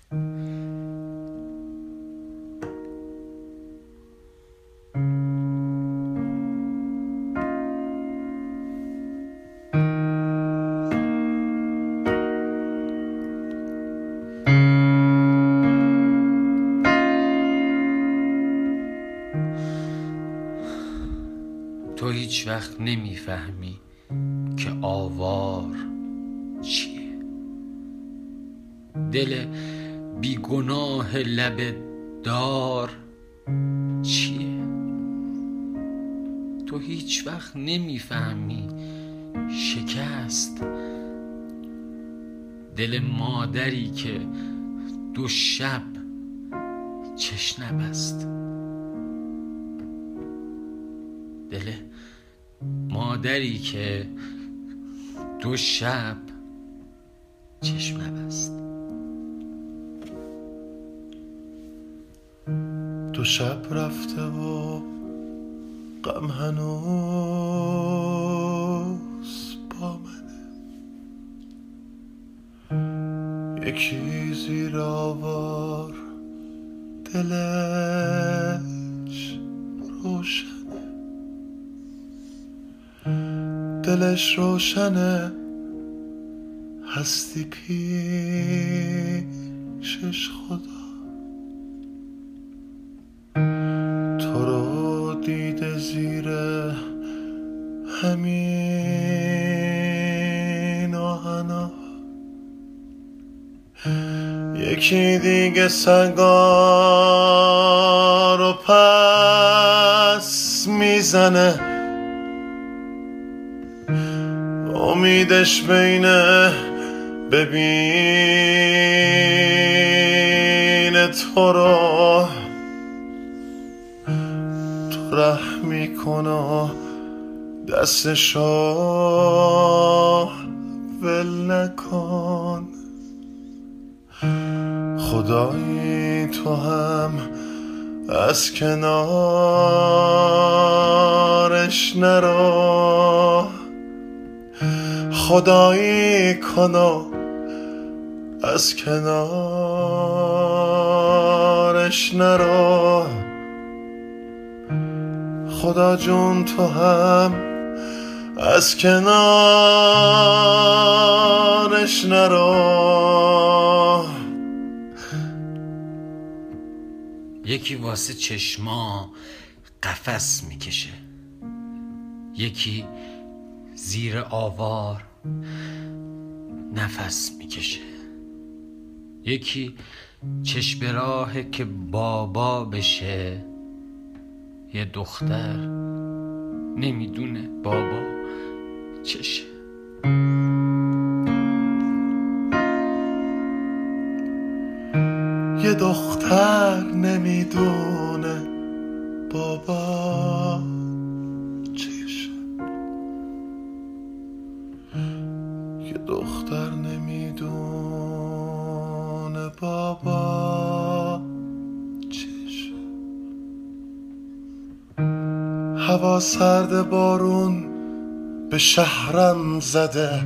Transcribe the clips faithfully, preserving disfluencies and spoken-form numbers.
تو هیچ وقت نمیفهمی که آوار چیه، دل بیگناه لب دار چیه. تو هیچ وقت نمیفهمی شکست دل مادری که دو شب چش نبست، دل مادری که دو شب چشم نبست. دو شب رفته و غم هنوز با منه، یکی زیر آوار دلش روشنه، دلش روشنه هستی پیشش خدا. تو رو دیده زیر همین آهنا، یکی دیگه سنگا رو پس میزنه، امیدش بینه ببینه تو رو، تو رحم میکنه دستشو ول نکن. خدایی تو هم از کنارش نرو، خدایی کنو از کنارش نرو. خدا جون تو هم از کنارش نرو. یکی واسه چشما قفس میکشه، یکی زیر آوار نفس میکشه، یکی چشم راهه که بابا بشه، یه دختر نمیدونه بابا چشه. یه دختر نمیدونه بابا چشه، یه دختر نمیدونه بابا چشه. هوا سرد بارون به شهرم زده،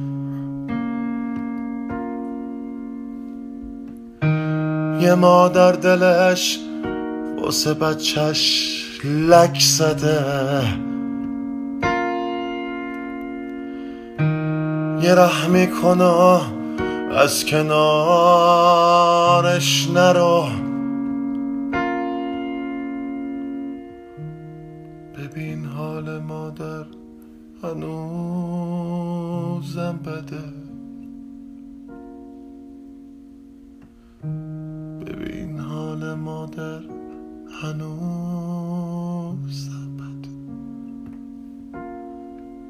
یه مادر دلش واسه بچهش لک زده، یه رحمی کنه از کنارش نرو. ببین حال مادر هنوزم بده، ببین حال مادر هنوز